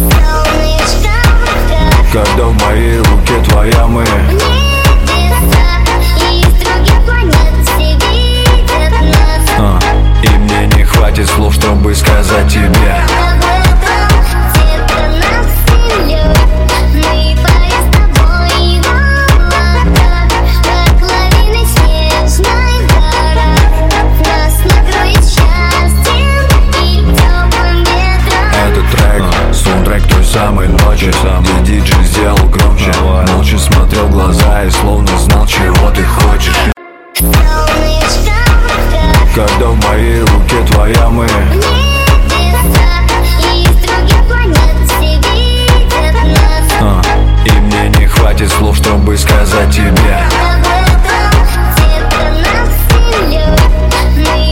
Когда в моей руке твоя мы. И мне не хватит слов, чтобы сказать тебе: